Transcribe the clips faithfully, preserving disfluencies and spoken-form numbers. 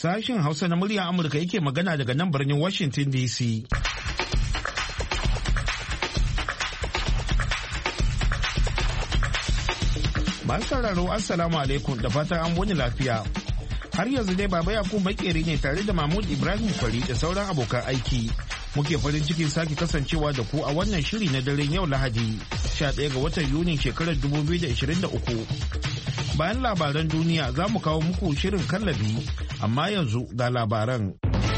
Sashen Hausa na muryar Amurka yake magana daga nan birnin Washington D C. Masu sauraro Assalamu alaikum da fatan an wani lafiya. Har yanzu dai Baba Yakubu Makeri ne tare da Mahmud Ibrahim Kwari da sauran abokan aiki. Muke farin cikin sake kasancewa da ku a wannan shiri na daren yau Lahadi, sha ɗaya ga watan Yunin shekarar dubu biyu da ashirin da uku. Bayan labaran duniya za mu kawo muku shirin kallabi, amma yanzu ga labaran.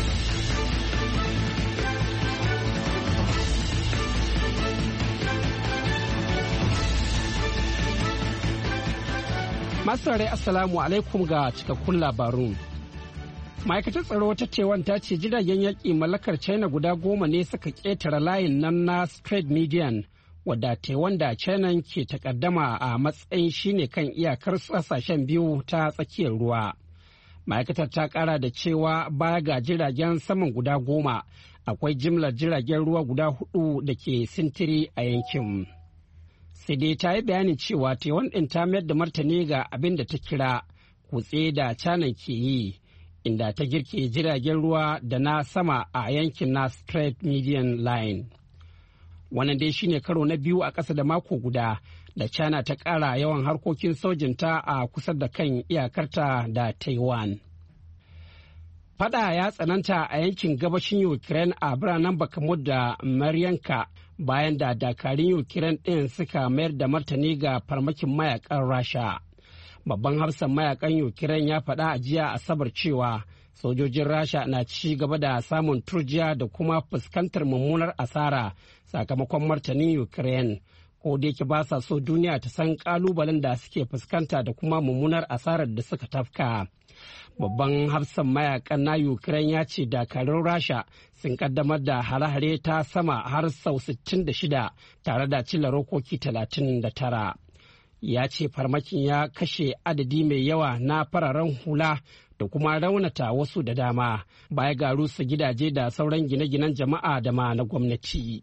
Masarai Assalamu alaikum ga cikakkun labarun. Ma'aikatar tsaro ta Taiwan ta ce jiragen yaƙi mallakar China guda goma ne suka ƙetare layin nan na Strait Median, wadda Taiwan da China ke takaddama a matsayin shine kan iyakar ƙasashen biyu ta tsakiyar ruwa. Ma'aikatar ta ƙara da cewa baya ga jiragen saman guda goma, akwai jimlar jiragen ruwa guda hudu da ke sintiri a yankin. Sai dai ta yi bayanin cewa Taiwan ɗin ta mayar da martani ga abin da ta kira kutse da China ke yi, inda ta girke jiragen ruwa da na sama a yankin na Strait Median Line. Wannan dai shine karo na biyu a ƙasa da mako guda da China ta ƙara yawan harkokin sojinta a kusa da kan iyakarta da Taiwan. Fada ya tsananta a yankin gabashin Ukraine a biranen Bakhmut da Maryanka bayan da dakarun Ukraine ɗin suka mayar da martani ga farmakin mayakan Rasha. Babban hafsan mayakan Ukraine ya faɗa a jiya Asabar cewa sojojin Rasha na ci gaba da samun turjiya da kuma fuskantar mummunar asara sakamakon martanin Ukraine. Ko da yake ba sa so duniya ta san kalubalen da suke fuskanta da kuma mummunar asarar da suka tafka. Babban hafsan mayakan na Ukraine ya ce dakarun Rasha sun kaddamar da hare-hare ta sama har sau sittin da shida tare da cilla rokoki talatin da tara. Ya ce farmakin ya kashe adadi mai yawa na fararen hula da kuma raunata wasu da dama, baya ga rusa gidaje da sauran gine-ginen jama'a da ma na gwamnati.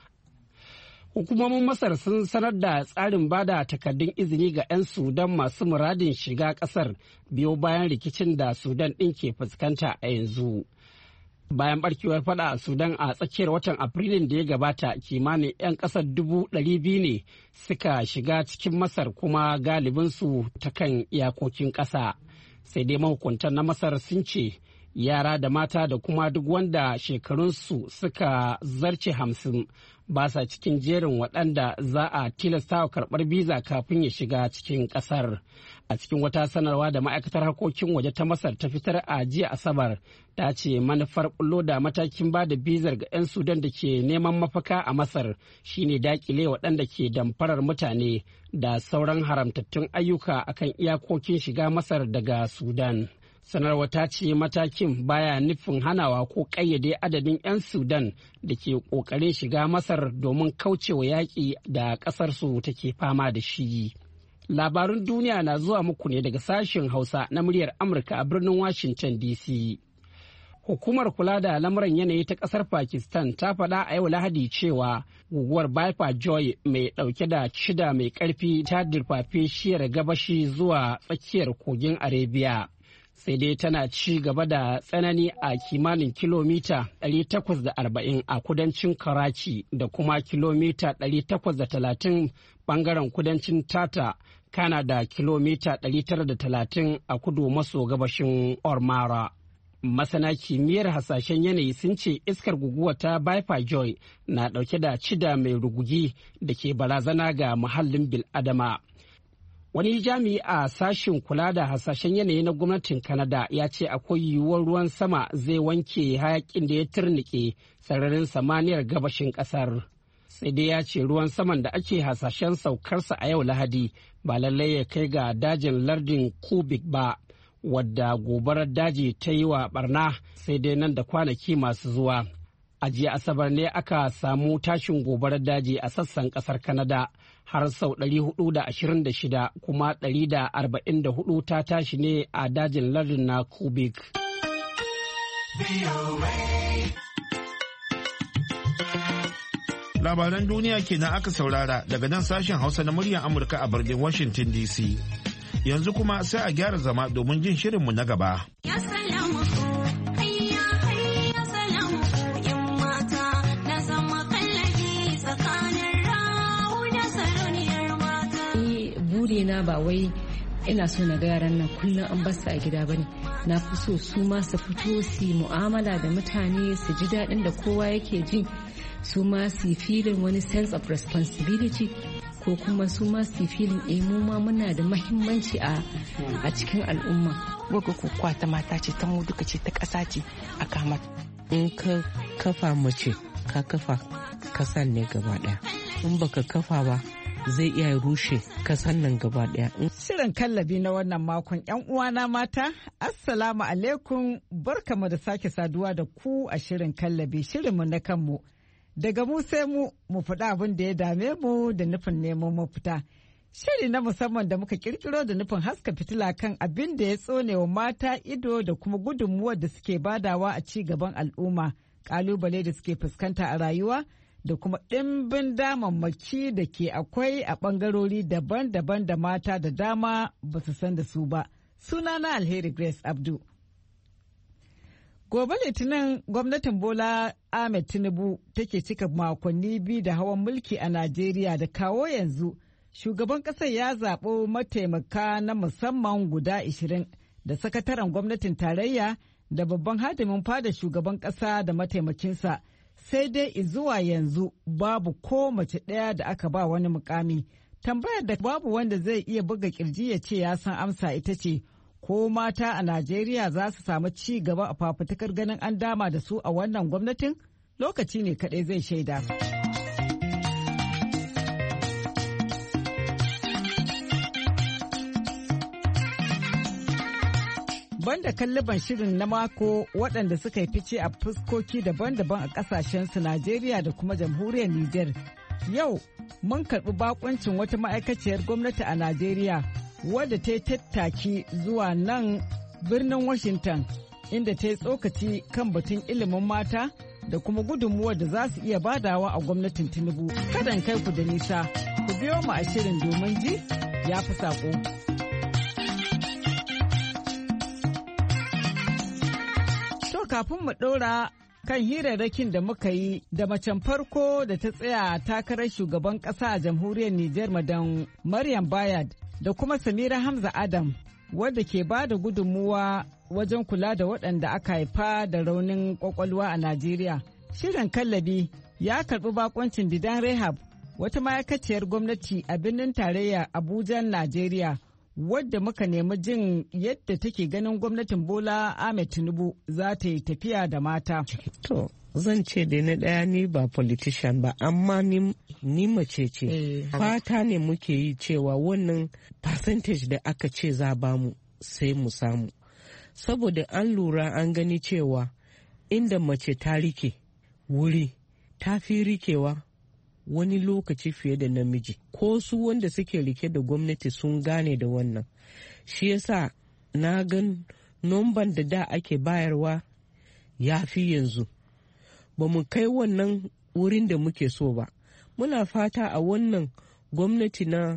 Hukumomin Masar sun sanar da tsarin bada takardun izini ga 'yan Sudan masu muradin shiga ƙasar biyo bayan rikicin da Sudan ɗin ke fuskanta a yanzu. Bayan barkewar fada a Sudan a tsakiyar watan Afrilun da ya gabata, kimanin 'yan ƙasar dubu ɗari biyu ne suka shiga cikin Masar kuma galibinsu ta kan iyakokin ƙasa. Sai dai mahukuntan na Masar sun ce yara da mata da kuma duk wanda shekarunsu suka zarce hamsin ba sa cikin jerin waɗanda za a tilasta wa karɓar biza kafin ya shiga cikin ƙasar. A cikin wata sanarwa da ma'aikatar harkokin waje ta Masar ta fitar a jiya Asabar, ta ce manufar bullo da matakin ba da bizar ga 'yan Sudan da ke neman mafaka a Masar shine dakile waɗanda ke damfarar mutane da sauran haramtattun ayyuka akan iyakokin shiga Masar daga Sudan. Sanarwa ta ce matakin baya nufin hanawa ko ƙayyade adadin 'yan Sudan da ke ƙoƙarin shiga Masar domin kaucewa yaƙi da ƙasarsu take fama da shi. Labarun duniya na zuwa muku ne daga sashen Hausa na muryar Amurka a birnin Washington D C. Hukumar kula da lamuran yanayi ta ƙasar Pakistan ta faɗa a yau Lahadi cewa guguwar Bipa Joy mai ɗauke da shida mai ƙarfi ta dirfafe shiyar gabashi zuwa tsakiyar kogin Arabia. Sai dai tana ci gaba da tsanani a kimanin kilomita ɗari takwas da arba'in a kudancin Karachi da kuma kilomita ɗari takwas da talatin bangaren kudancin Tata, kana da kilomita ɗari tara da talatin a kudu maso gabashin Ormara. Masana kimiyyar hasashen yanayi sun ce iskar guguwa ta Bipa Joy na ɗauke da cida mai rugugi da ke barazana ga muhallin bil'adama. Wani jami'i a sashen kula da hasashen yanayi na gwamnatin Canada ya ce akwai yiwuwar ruwan sama zai wanke hayakin da ya turnike sararin samaniyar gabashin kasar. Sai dai ya ce ruwan saman da ake hasashen saukarsa a yau Lahadi ba lallai ya kai ga dajin lardin Quebec ba, wadda gobarar daji ta yi wa barna sai dai nan da kwanaki masu zuwa. A jiya Asabar ne aka samu tashin gobarar daji a sassan kasar Canada har sau ɗari hudu da ashirin da shida, kuma ɗari da arba'in da hudu ta tashi ne a dajin lardin na Quebec. Labaran duniya kenan aka saurara daga nan sashen Hausa na muryar Amurka a birnin Washington D C. Yanzu kuma sai a gyara zama domin jin shirinmu na gaba. na ba wai ina so na ga yaran nan kullum an basu a gida bane, na fi so su ma su fito su yi mu'amala da mutane, su ji daɗin da kowa yake ji, su ma su yi feeling wani sense of responsibility, ko kuma su ma su yi feeling eh mu ma muna da mahimmanci a a cikin al'umma. Gogo ko kwata mata ce ta mu duka ce ta ƙasa ce a kama. In ka kafa mace ka kafa kasan ne gaba ɗaya, in baka kafa ba zai iya rushe kasan nan gaba daya. Shirin kallabi na wannan makon yan uwana mata, assalamu alaikum, barkamu da sake saduwa da ku a shirin kallabi, shirinmu na kanmu. Daga mu sai mu mu faɗa abin da ya dame mu da nufin neman mafita. Shiri na musamman da muka kirkiro da nufin haska fitila kan abin da ya tsone wa mata ido da kuma gudunmuwar da suke badawa a ci gaban al'umma, kalubale da suke fuskanta a rayuwa, da kuma ɗimbin damammaki da ke akwai a ɓangarori daban-daban da mata da dama ba su san da su ba. Sunana Alheri Grace Abdu. Gobe Litinin gwamnatin Bola Ahmed Tinubu take cika makonni biyu da hawan mulki a Najeriya, da kawo yanzu shugaban ƙasar ya zaɓo mataimaka na musamman guda ashirin da sakataren gwamnatin tarayya da babban hadimin fada shugaban ƙasa da mataimakinsa. Sai dai zuwa yanzu babu ko mace ɗaya da aka ba wani mukami. Tambayar da babu wanda zai iya buga kirji ya ce ya san amsa ita ce, ko mata a Najeriya za su samu ci gaba a fafutukar ganin an dama da su a wannan gwamnatin? Lokaci ne kaɗai zai shaida. Banda kalliban shirin na mako waɗanda suka yi fice a fuskoki daban-daban a ƙasashensu Najeriya da kuma jamhuriyar Nijar. Yau mun karɓi bakuncin wata ma'aikaciyar gwamnati a Najeriya wadda ta yi tattaki zuwa nan birnin Washington, inda ta yi tsokaci kan batun ilimin mata da kuma gudunmuwar da za su iya badawa a gwamnatin Tinubu. Kadan kai ku da nisa, ku biyo mu a shirin domin ji ya fi saƙo. Kafin mu ɗora kan hirarrakin da muka yi da macen farko da ta tsaya takarar shugaban ƙasa a jamhuriyar Nijar, Madam Maryam Bayad, da kuma Samira Hamza Adam, wadda ke ba da gudunmuwa wajen kula da waɗanda aka haifa da raunin ƙwaƙwalwa a Najeriya. Shirin kallabi ya karɓi bakoncin Didan Rehab, wata ma'aikaciyar gwamnati a birnin tarayya Abuja, Najeriya, wadda muka nemi jin yadda take ganin gwamnatin Bola Ahmed Tinubu za ta yi tafiya da mata. To, zan ce da na ɗaya ni ba politician ba, amma ni, ni mace ce. Eh. Fata ne muke yi cewa wannan percentage da aka ce za ba mu sai mu samu. Saboda an lura an gani cewa inda mace ta rike wuri ta fi rikewa wani lokaci fiye da namiji, ko su wanda suke rike da gwamnati sun gane da wannan. Shi yasa na gan nomban da da ake bayarwa ya fi yanzu, ba mu kai wannan wurin da muke so ba. Muna fata a wannan gwamnati na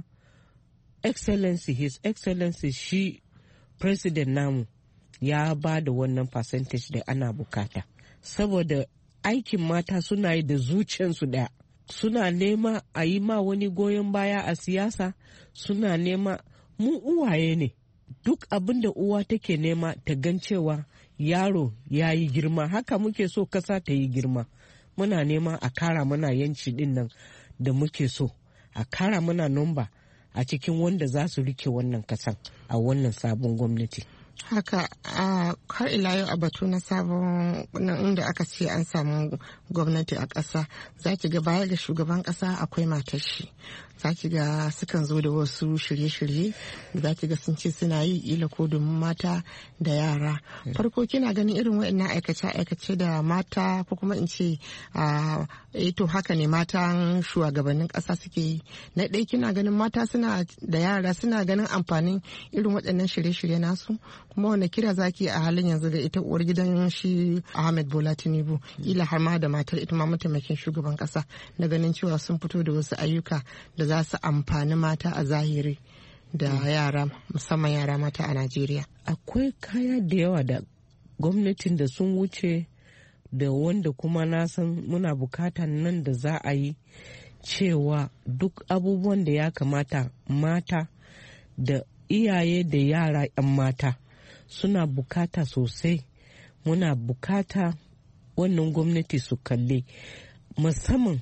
excellency his excellency shi president namu ya ba da wannan percentage da ana bukata, saboda aikin mata suna yi da zuciyarsu daya. Suna nema a yi ma wani goyon baya a siyasa, suna nema, mu uwaye ne, duk abin da uwa take nema ta gan cewa yaro ya yi girma, haka muke so kasa ta yi girma. Muna nema a kara mana yanci din nan da muke so, a kara mana nomba a cikin wanda za su rike wannan kasan a wannan sabon gwamnati. Haka a har ila yau a batu na sabon inda aka ce an samu gwamnati a ƙasa, za ki ga baya ga shugaban ƙasa akwai matar shi, za ki ga sukan zo da wasu shirye-shirye, za ki ga sun ce suna yi ila ko domin mata da yara. Farko kina ganin irin waɗannan aikace-aikace da mata, ko kuma in ce a to haka ne matan shugabannin ƙasa suke yi, na ɗaya kina ganin mata suna da yara suna ganin amfanin irin waɗannan shirye-shirye nasu, kuma wanda kira zaki a halin yanzu da ita uwar gidan shi Ahmed Bola Tinubu, ila har ma da matar ita ma mataimakin shugaban kasa, na ganin cewa sun fito da wasu ayyuka da za su amfani mata a zahiri da yara, musamman yara mata a Najeriya. Akwai kaya da yawa da gwamnatin da sun wuce da wanda kuma na san muna bukata nan da za a yi, cewa duk abubuwan da ya kamata mata da iyaye da yara 'yan mata suna bukata sosai. Muna bukata wannan gwamnati su kalle, musamman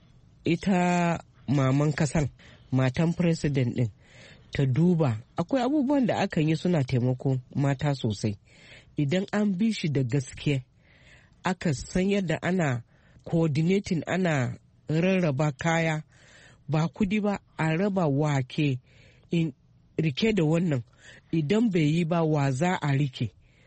ita maman kasan, matan president din, ta duba. Akwai abubuwan da aka yi suna taimako mata sosai. Idan an bi shi da gaske, aka san yadda ana coordinating, ana rarraba kaya, ba kudi ba, a raba wake in rike da wannan. Idan bai yi ba, wa za a rike.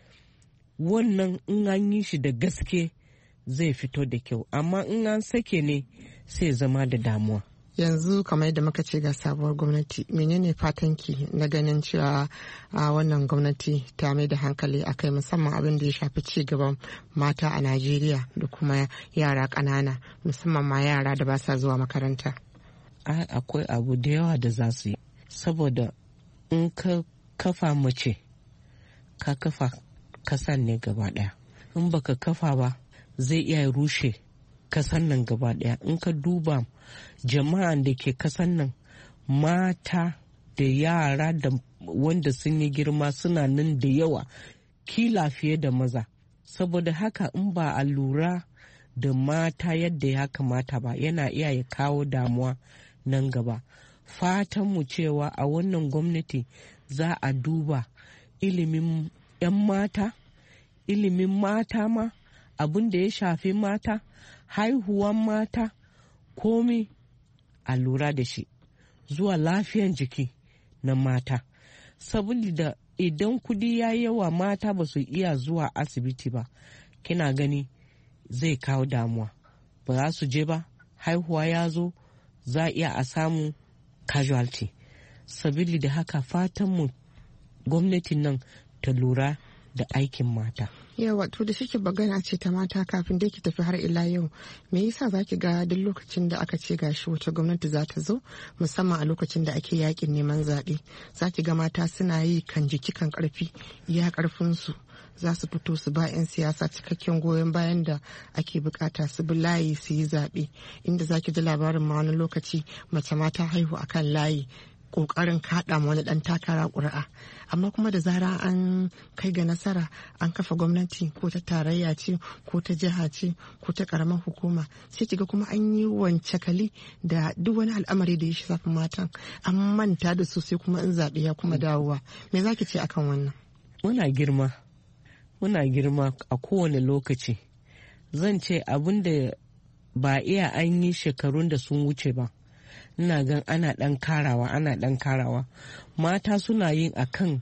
Wannan in an yi shi da gaske zai fito da kyau, amma in an sake ne sai zama da damuwa. Yanzu kamar yadda muka ce ga sabuwar gwamnati, menene fatanki na ganin cewa a wannan gwamnati ta mai da hankali akai, musamman abin da ya shafi ci gaban mata a Najeriya da kuma yara ƙanana, musamman ma yara da ba sa zuwa makaranta? Akwai abu da yawa da za su yi, saboda in ka kafa mace ka kafa kasan ne gaba daya. In baka kafa ba zai iya rushe kasan nan gaba daya. In ka duba jama'an da ke kasan nan, mata da yara da wanda sun yi girma suna nan da yawa, kila fiye da maza. Saboda haka in ba a lura da mata yadda ya kamata ba, yana iya ya kawo damuwa nan gaba. Fatan mu cewa a wannan gwamnati za a duba ilimin 'yan mata, ilimin mata ma, abin da ya shafi mata, haihuwan mata, komi a lura da shi, zuwa lafiyan jiki na mata. Saboda idan kudi ya yawa, mata ba su iya zuwa asibiti ba, kina gani zai kawo damuwa. Ba za su je ba, haihuwa ya zo, za a iya a samu casualty. Sabili da haka fatan mu gwamnatin nan ta lura da aikin mata. Yawa, to da shike bagana ce ta mata, kafin dai ki tafi har ila yau, me yasa zaki ga duk lokacin da aka ce gashi wata gwamnati za ta zo, musamman a lokacin da ake yakin neman zaɓe, zaki ga mata suna yi kan jiki kan karfi, iya karfin su, za su fito su ba 'yan siyasa cikakken goyon bayan da ake bukata, su bi layi su yi zaɓe, inda zaki ji labarin ma wani lokaci mace mata haihu akan layi, kokarin kaɗa wani ɗan takara ƙuri'a. Amma kuma da zara an kai ga nasara, an kafa gwamnati, ko ta tarayya ce, ko ta jiha ce, ko ta ƙaramar hukuma, sai kiga kuma an yi wance kali da duk wani al'amari da ya shafi matan, an manta da su, sai kuma in zaɓe ya kuma dawowa. Me zaki ce akan wannan? Muna girma, muna girma a kowane lokaci. Zan ce abin da ba iya an yi shekarun da sun wuce ba, ina gan ana dan karawa ana dan karawa mata suna yin akan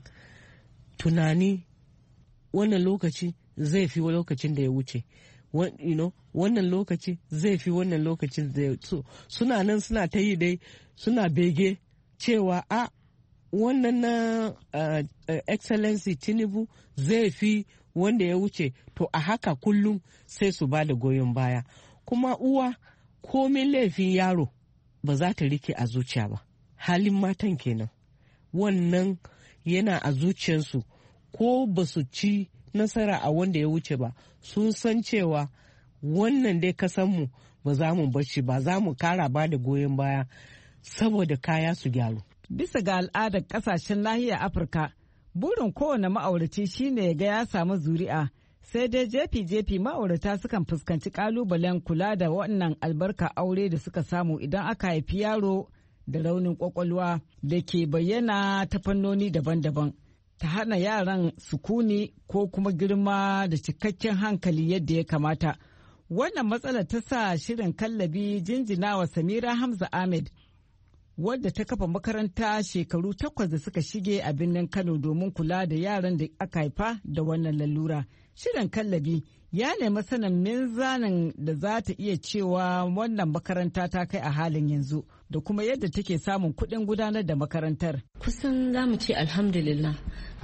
tunani wannan lokaci zai fi lokacin da ya wuce, you know, wannan lokaci zai fi wannan lokacin da ya so, suna nan suna ta yi dai, suna bege cewa a wannan na uh, uh, excellency Tinubu zai fi wanda ya wuce. To a haka kullum sai su ba da goyon baya. Kuma uwa, komin laifin yaro ba za ta rike a zuciya ba. Halin matan kenan, wannan yana a zuciyarsu, ko ba su ci nasara a wanda ya wuce ba, sun san cewa wannan dai kasanmu ba za mu bashi ba, za mu kara ba da goyon baya saboda kaya su gyaru. Bisa ga al'adar kasashen nahiyar Afirka, burin kowane ma'auraci shine ya ga ya samu zuri'a, sai dai jefi-jefi ma'aurata sukan fuskanci kalubalen kula da wannan albarka aure da suka samu idan aka haifi yaro da raunin kwakwalwa da ke bayyana ta fannoni daban-daban, ta hana yaran sukuni ko kuma girma da cikakken hankali yadda ya kamata. Wannan matsala ta sa shirin kallabi jinjina wa Samira Hamza Ahmed, wadda ta kafa makaranta shekaru takwas da suka shige a birnin Kano domin kula da yaran da aka haifa da wannan lalura. Shirin kallabi ya nemi sanin minzanin da za ta iya cewa wannan makaranta ta kai a halin yanzu da kuma yadda take samun kuɗin gudanar da makarantar. Kusan za mu ce alhamdulillah,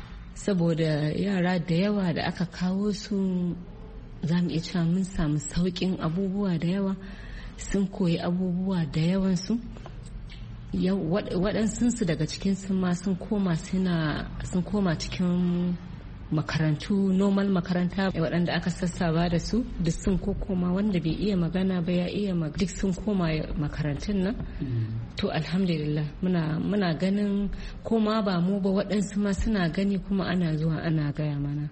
saboda yara da yawa da aka kawo su, za mu iya cewa mun samu sauƙin abubuwa da yawa, sun koyi abubuwa da yawansu. waɗansunsu daga cikinsu ma sun koma suna sun koma cikin makarantu normal makaranta waɗanda aka sassaba da su duk sun koma, wanda bai iya magana ba ya iya magana, duk sun koma makarantun nan. To alhamdulillah muna muna ganin koma ba mu ba waɗansu ma suna gani kuma ana zuwa ana gaya mana.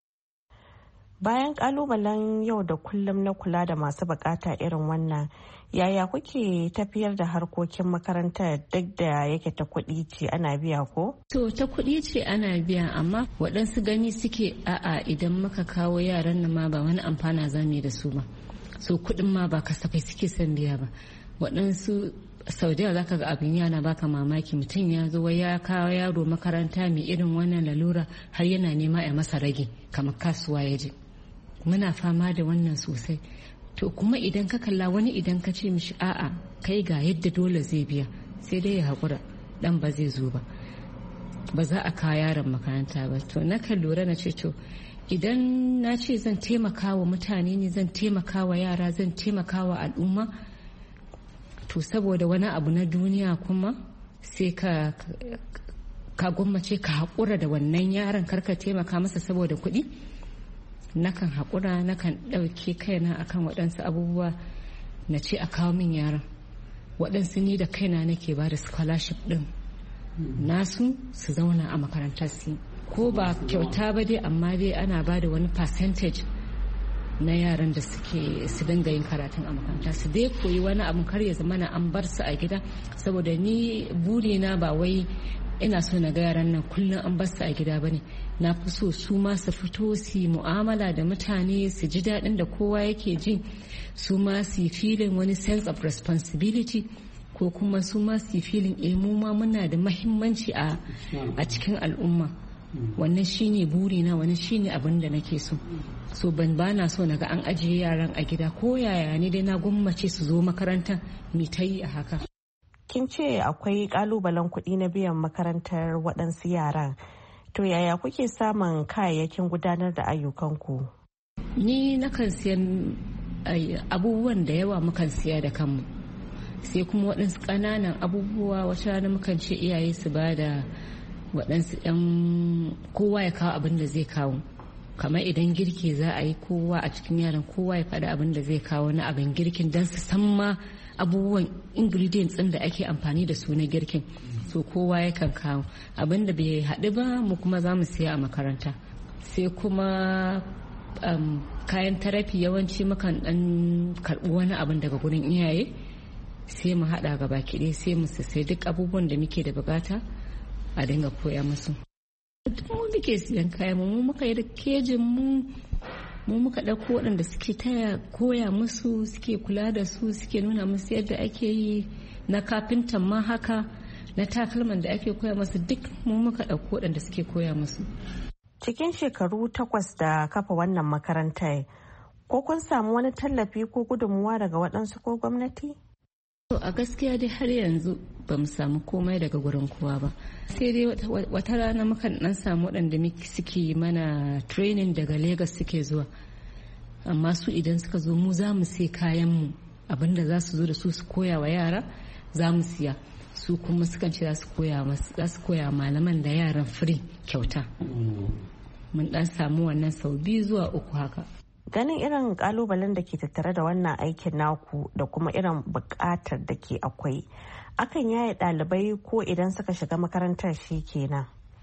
Bayan kalubalen yau da kullum na kula da masu bukata irin wannan, yaya kuke tafiyar da harkokin makaranta duk da yake ta kuɗi ce ana biya ko? To ta kuɗi ce ana biya, amma waɗansu gani suke a'a idan muka kawo yaran nan ma ba wani amfana za mu yi da su ba, so kuɗin ma ba kasafai suke son biya ba. Waɗansu sau da za ka ga abin yana baka mamaki, mutum ya zo ya kawo yaro makaranta mai irin wannan lalura har yana nema a masa rage kamar kasuwa ya je. Muna fama da wannan sosai. To kuma idan ka kalla wani idan ka ce mishi a'a kai ga yadda dole zai biya, sai dai ya haƙura, dan ba zai zo ba, ba za a kawo yaron makaranta ba. To na kan lura na ce to idan na ce zan taimaka wa mutane ne, zan taimaka wa yara, zan taimaka wa al'umma, to saboda wani abu na duniya kuma sai ka ka gwammace ka haƙura da wannan yaron, karka taimaka masa saboda kuɗi. Nakan haƙura, nakan ɗauke kaina akan waɗansu abubuwa na ce a kawo min yaran. Waɗansu ni da kaina nake ba da scholarship ɗin nasu su zauna a makarantar su, ko ba kyauta ba dai, amma dai ana ba da wani percentage na yaran da suke su dinga yin karatun a makaranta, su dai koyi wani abu, kar ya zama na an bar su a gida. Saboda ni burina ba wai ina so na ga yaran nan kullum an bar su a gida bane, na fi so su ma su fito su yi mu'amala da mutane, su ji daɗin da kowa yake ji, su ma su yi feeling wani sense of responsibility, ko kuma su ma su yi feeling eh mu ma muna da mahimmanci a cikin al'umma. Wannan shine burina, wannan shine abin da nake so. So ban bana so naga an ajiye yaran a gida, ko yaya ne dai na gwammace su zo makaranta mi ta yi a haka. Kin ce akwai kalubalen kuɗi na biyan makarantar waɗansu yaran, to yaya kuke samun kayayyakin gudanar da ayyukanku? Ni nakan siyan abubuwan da yawa, mukan siya da kanmu, sai kuma waɗansu ƙananan abubuwa wata rana mukan ce iyaye su ba da waɗansu ɗan, kowa ya kawo abin da zai kawo. Kamar idan girki za a yi, kowa a cikin yaran kowa ya faɗi abin da zai kawo na abin girkin, don su san ma abubuwan ingredients ɗin da ake amfani da su na girkin. So kowa yakan kawo abin da bai haɗu ba, mu kuma za mu siya a makaranta. Sai kuma um, kayan tarafi yawanci mukan ɗan karɓi wani abin daga gurin iyaye, sai mu haɗa gaba kiɗe, sai mu sai duk abubuwan da muke da bukata a dinga koya musu. Mu muke siyan kayan mu, muka yi da kejin mu, mu muka ɗauko waɗanda suke taya koya musu, suke kula da su, suke nuna musu yadda ake yi, na kafintan ma haka, na takalman da ake koya musu duk mu muka ɗauko waɗanda suke koya musu. Cikin shekaru takwas da kafa wannan makarantar, ko kun samu wani tallafi ko gudunmuwa daga waɗansu ko gwamnati? A gaskiya dai har yanzu ba mu samu komai daga gurin kowa ba, sai dai wata rana mukan dan samu waɗanda suke mana training daga Lagos suke zuwa, amma su idan suka zo mu za mu sai kayan mu, abinda za su zo da su su koya wa yara za mu siya, su kuma sukan ce za su koya malaman da yaran free kyauta. Mun dan samu wannan sau biyu zuwa uku haka. Ganin irin kalubalen da ke tattare da wannan aikin naku da kuma irin bukatar da ke akwai, akan yaye ɗalibai ko idan suka shiga makarantar shi kenan?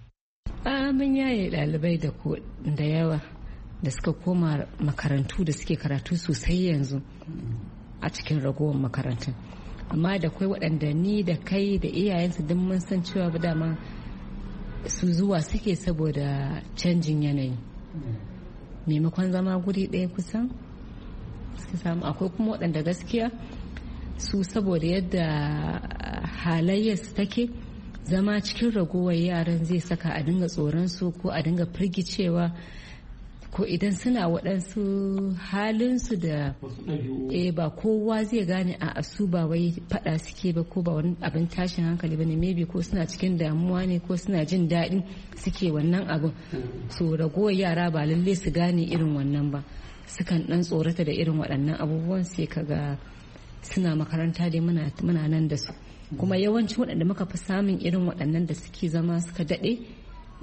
Mun yaye ɗalibai da da yawa da suka koma makarantu da suke karatu sosai yanzu a cikin ragowar makarantun, amma da kwai waɗanda ni da kai da iyayensu duk mun san cewa ba dama su zuwa suke saboda canjin yanayi, maimakon zama guri ɗaya kusan suka samu. Akwai kuma waɗanda gaskiya su saboda yadda halayyarsu take, zama cikin ragowar yaran zai saka a dinga tsoron su ko a dinga firgicewa, ko idan suna waɗansu halinsu da e ba kowa zai gane a su ba wai faɗa suke ba ko ba wani abin tashin hankali ba ne, maybe ko suna cikin damuwa ne ko suna jin daɗi suke wannan abin. So ragowar yara ba lalle su gane irin wannan ba, sukan ɗan tsorata da irin waɗannan abubuwan, sai kaga suna makaranta dai muna nan da su. Kuma yawanci waɗanda muka fi samun irin waɗannan da suke zama suka daɗe,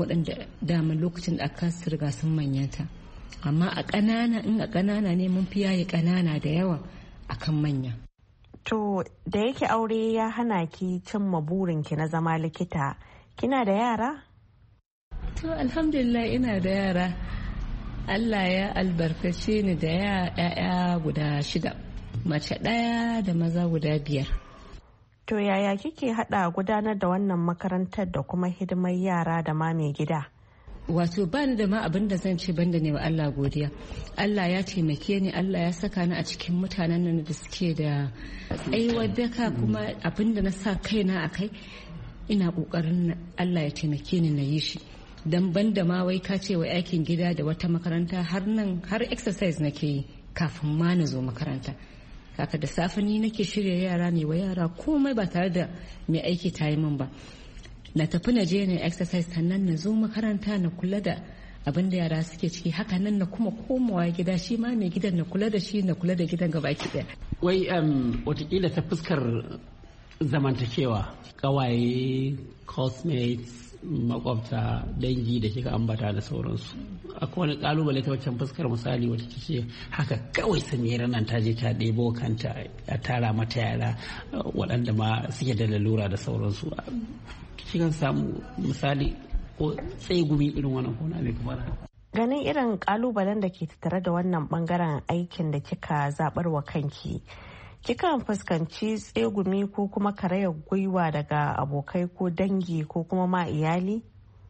waɗanda dama lokacin da aka riga sun manyanta. Amma a ƙanana in a ƙanana ne mun fi yaye ƙanana da yawa akan manya. To da yake aure ya hana ki cimma burinki na zama likita, kina da yara? To alhamdulillah ina da yara. Allah ya albarkace ni da ya'ya guda shida, mace ɗaya da maza guda biyar. To yaya kike hada gudanar da wannan makarantar da kuma hidimar yara da ma mai gida? Wato bani da ma abin da zan ce banda ne wa Allah godiya. Allah ya taimake ni, Allah ya saka ni a cikin mutanen nan da suke da tsayuwar daka, kuma abin da na sa kaina a kai ina kokarin Allah ya taimake ni na yi shi. Dan banda ma wai ka ce wa aikin gida da wata makaranta, har nan har exercise nake yi kafin ma na zo makaranta. Kaka da safe ni nake shirya yara ne wa yara komai ba tare da mai aiki ta yi min ba. Na tafi na je na exercise sannan na zo makaranta na kula da abin da yara suke ciki, haka nan na kuma komawa gida shi ma mai gidan na kula da shi na kula da gidan gabaki daya. Wai um, watakila ta fuskar zamantakewa, kawaye, classmates, makwabta, dangi da kika ambata da sauransu, akwai wani kalubale ta waccan fuskar? Misali wata ce haka kawai Samira nan ta je ta ɗebo kanta a tara mata yara waɗanda ma suke da lalura da sauransu, kikan samu misali ko tsegumi irin wannan ko na mai kamar? Ganin irin kalubalen da ke tattare da wannan bangaren aikin da kika zabar wa kanki, kikan fuskanci tsegumi ko kuma karayar gwiwa daga abokai ko dangi ko kuma ma iyali?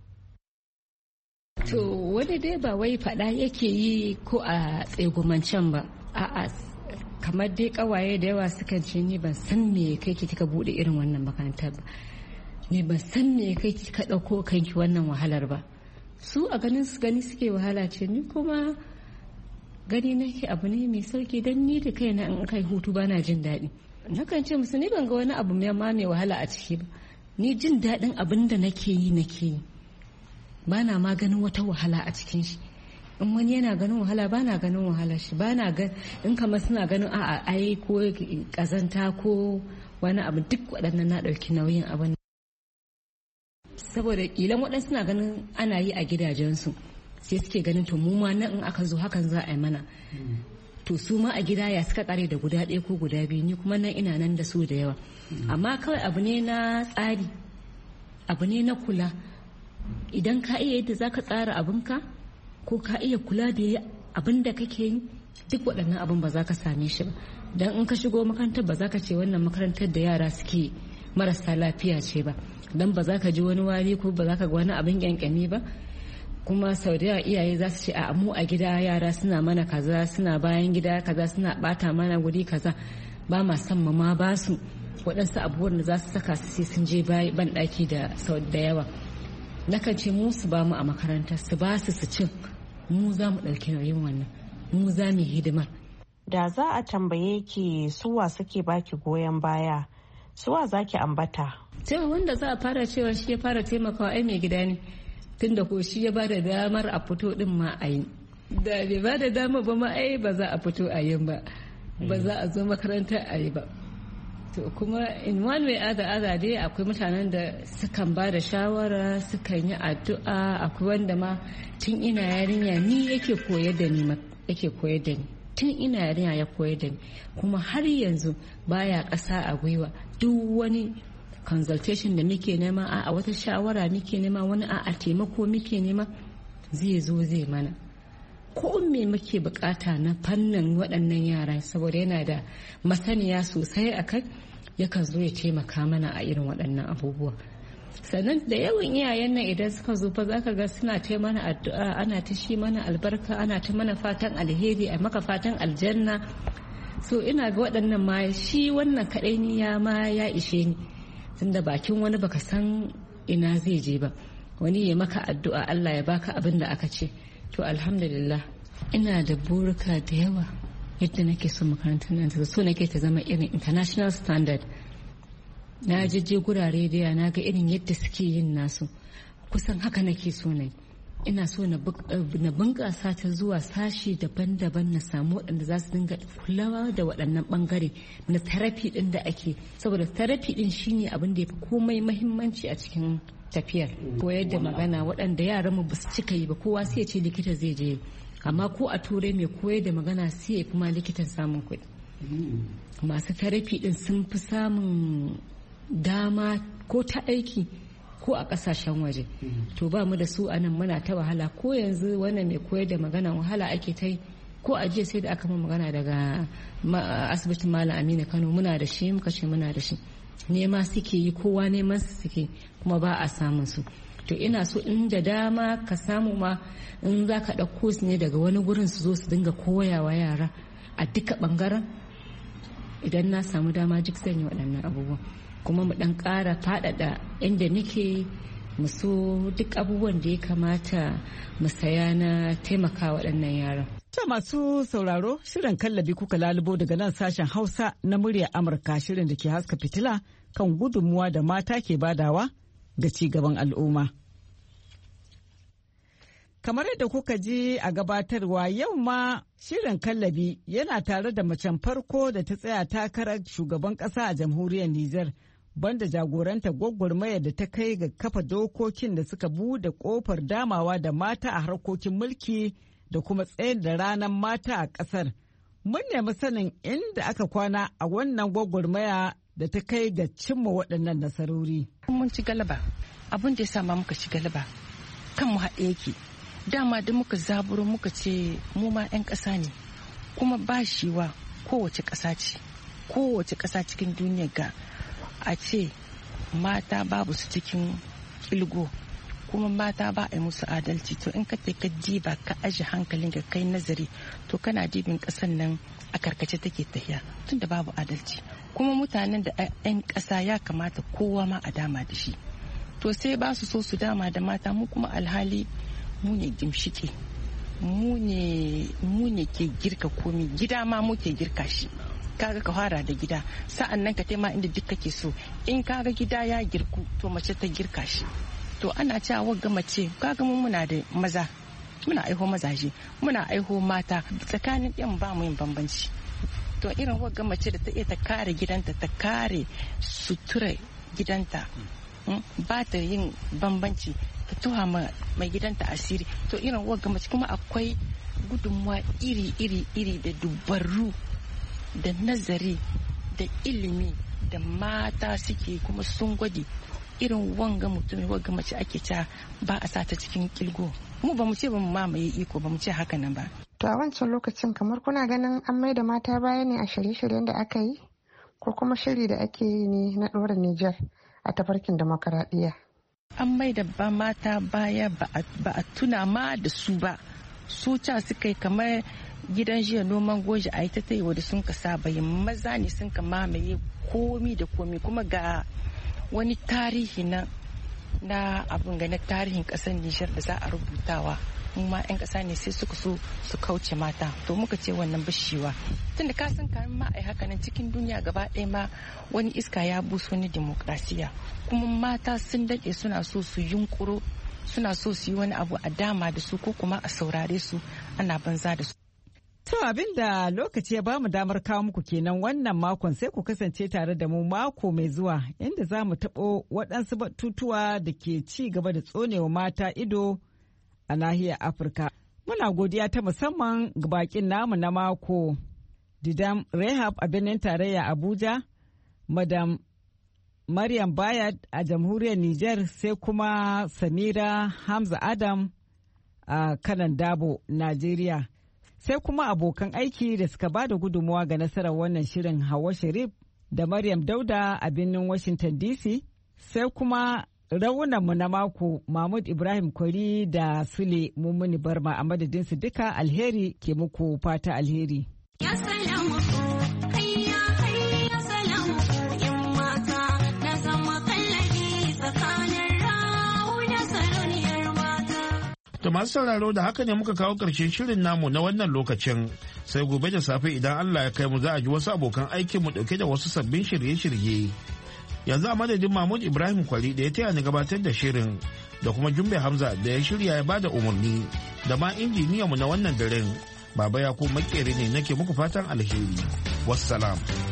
To wani dai ba wai faɗa yake yi ko a tsegumancen ba, a'a kamar dai kawaye da yawa sukan ce ni ban san me kai ki kika bude irin wannan makarantar ba, ni ban san me kai ki ka dauko kanki wannan wahalar ba. Su a ganin su gani suke wahala ce, ni kuma gani nake abu ne mai sauki, dan ni da kaina in kai hutu bana jin daɗi. Nakan ce musu ni ban ga wani abu mai ma mai wahala a ciki ba, ni jin daɗin abin da nake yi nake yi, bana ma ganin wata wahala a cikin shi. In wani yana ganin wahala bana ganin wahala shi, bana ga in kamar suna ganin a'a ai ko kazanta ko wani abu, duk waɗannan na ɗauki nauyin abin. Saboda kilan waɗansu suna ganin ana yi a gidajensu, sai suke ganin to mu ma nan in aka zo hakan za a yi mana. To su ma a gida ya suka kare da guda ɗaya ko guda biyu, ni kuma nan ina nan da su da yawa. Amma kawai abu ne na tsari, abu ne na kula. Idan ka iya yadda za ka tsara abinka ko ka iya kula da abin da kake yi, duk waɗannan abin ba za ka same shi ba. Dan in ka shigo makarantar ba za ka ce wannan makarantar da yara suke marasa lafiya ce ba, dan ba za ka ji wani wari ko ba za ka ga wani abin kyankyami ba. Kuma sau da yawa iyaye za su ce a mu a gida yara suna mana kaza, suna bayan gida kaza, suna bata mana guri kaza, ba ma son mu ma ba su waɗansu abubuwan da za su saka su sai sun je ban ɗaki da sau da yawa. Nakan ce mu su ba mu a makaranta, su ba su su cin, mu za mu ɗauki nauyin wannan, mu za mu hidimar. Da za a tambaye ki suwa suke baki goyon baya, suwa za ki ambata? Cewa wanda za a fara cewa shi ya fara taimakawa ai mai gida ne, tunda ko shi ya ba da damar a fito din ma a yi. Da bai ba da dama ba ma ai ba za a fito a yin ba, ba za a zo makaranta a yi ba. To kuma in one way other other dai akwai mutanen da sukan ba da shawara, sukan yi addu'a, akwai wanda ma tun ina yarinya ni yake koyar da ni yake koyar da ni tun ina yarinya ya koyar da ni, kuma har yanzu baya ƙasa a gwiwa. Duk wani consultation da muke nema, a wata shawara muke nema, wani a taimako muke nema, zai zo zai mana ko me muke bukata na fannin waɗannan yara, saboda yana da masaniya sosai a kai, yakan zo ya taimaka mana a irin waɗannan abubuwa. Sannan da yawan iyayen nan idan suka zo fa zaka ga suna ta mana addu'a, ana ta shi mana albarka, ana ta mana fatan alheri, a maka fatan aljanna. So ina ga waɗannan ma shi wannan kaɗai ni ya ma ya ishe ni, tunda bakin wani baka san ina zai je ba, wani ya maka addu'a Allah ya baka abin da aka ce. To alhamdulillah ina da burika da yawa yadda nake so makarantar nan ta so nake ta zama irin international standard. Na jejje gurare da na ga irin yadda suke yin nasu, kusan haka nake so ne. ina so na bunƙasa ta zuwa sashi daban-daban na samu waɗanda za su dinga kulawa da waɗannan ɓangare na therapy ɗin da ake, saboda therapy ɗin shine abin da ya fi komai mahimmanci a cikin tafiyar koyar da magana. Waɗanda yaran mu ba su cika yi ba, kowa sai ya ce likita zai je, amma ko a turai mai koyar da magana sai ya kuma likitan samun kuɗi. Masu therapy ɗin sun fi samun dama ko ta aiki ko a kasashen waje. To ba mu da su a nan, muna ta wahala. Ko yanzu wannan mai koyar da magana wahala ake ta yi, ko a jiya sai da aka mun magana daga asibitin Malam Aminu Kano, muna da shi, muka ce muna da shi, nema suke yi, kowa neman su suke, kuma ba a samun su. To ina so in da dama ka samu ma in za ka ɗauko su ne daga wani gurin su zo su dinga koyawa yara a duka ɓangaren, idan na samu dama duk zan yi waɗannan abubuwan. Kuma mu dan ƙara faɗaɗa inda nake, mu so duk abubuwan da ya kamata mu saya na taimaka waɗannan yaran. Ta masu sauraro, shirin kallabi kuka lalubo daga nan sashen Hausa na muryar Amurka, shirin da ke haska fitila kan gudunmuwa da mata ke badawa ga ci gaban al'umma. Kamar yadda kuka ji a gabatarwa, yau ma shirin kallabi yana tare da macen farko da ta tsaya takarar shugaban ƙasa a jamhuriyar Nijar, banda jagoranta gwagwarmaya da ta kai ga kafa dokokin da suka bude kofar damawa da mata a harkokin mulki da kuma tsayar da ranar mata a ƙasar. Mun nemi sanin inda aka kwana a wannan gwagwarmaya da ta kai ga cimma waɗannan nasarori. Mun ci galaba, abin da ya sama muka ci galaba, kan mu haɗe yake. Dama da muka zaburo muka ce mu ma 'yan ƙasa ne, kuma ba shiwa kowace ƙasa ce, kowace ƙasa cikin duniya ga a ce mata babu su cikin ilgo, kuma mata ba a yi musu adalci. To in ka ka diba ka aji hankalin ka kai nazari, to kana dibin ƙasan nan a karkace take tafiya tunda babu adalci. Kuma mutanen da 'yan ƙasa ya kamata kowa ma a dama da shi, to sai ba su so su dama da mata. Mu kuma alhali mu ne gimshike, mu ne ke girka komi, gida ma mu ke girka shi. Kaga ka fara da gida, sa'an nan ka taima inda duk kake so. In kaga gida ya girku, to mace ta girka shi. To ana cewa wagga mace, kaga mu muna da maza, muna aiho mazaje, muna aiho mata, tsakanin yan ba mu yin bambanci. To irin wagga mace da ta iya ta kare gidanta, ta kare sutura gidanta, ba ta yin bambanci, ta tuha mai gidanta asiri. To irin wagga mace kuma akwai gudunmuwa iri-iri-iri da dubaru da nazari da ilimi da mata suke kuma sun gwadi. Irin wanga mutum wagga mace ake cewa ba a sata cikin kilgo. Mu ba mu ce ba mu mamaye iko, ba mu ce haka nan ba. To a wancan lokacin kamar kuna ganin an mai da mata baya ne a shirye-shiryen da aka yi, ko kuma shiri da ake yi ne na ɗora Nijar a tafarkin demokaradiyya? An mai da ba mata baya, ba a tuna ma da su ba. Su ca suka yi kamar gidan jiya noman goji a yi ta ta yi wadda sun ka saba yin, maza ne sun ka mamaye komi da komi. Kuma ga wani tarihi na na abin ga na tarihin kasar Nijar da za a rubutawa, mu ma 'yan kasa ne sai suka so su kauce mata. To muka ce wannan bashiwa, tunda ka san kamin ma ai haka nan cikin duniya gaba ɗaya ma wani iska ya buso ni demokrasiya, kuma mata sun daɗe suna so su yunkuro, suna so su yi wani abu a dama da su ko kuma a saurare su, ana banza da su. To abin da lokaci ya bamu damar kawo muku kenan wannan makon, sai ku kasance tare da mu mako mai zuwa inda za mu taɓo waɗansu batutuwa da ke ci gaba da tsonewa mata ido a nahiyar Afirka. Muna godiya ta musamman ga bakin namu na mako, Didam Rehab a birnin tarayya Abuja, Madam Maryam Bayad a jamhuriyar Nijar, sai kuma Samira Hamza Adam a kanan Dabo, Najeriya. Sai kuma abokan aiki da suka ba da gudunmuwa ga nasarar wannan shirin, Hawa Sharif da Maryam Dauda a birnin Washington D C, sai kuma raunanmu na mako Mahmud Ibrahim Kwari da Sule Mummuni Barma. A madadinsu duka, alheri ke muku fata alheri. To masu sauraro, da haka ne muka kawo ƙarshen shirin namu na wannan lokacin, sai gobe da safe idan Allah ya kai mu za a ji wasu abokan aikin mu ɗauke da wasu sabbin shirye-shirye. Yanzu a madadin Mahmud Ibrahim Kwari da ya taya ni gabatar da shirin da kuma Jumbe Hamza da ya shirya ya bada umarni da ma injiniyanmu na wannan daren. Baba Yakubu Makeri ne nake muku fatan alheri. Wassalam.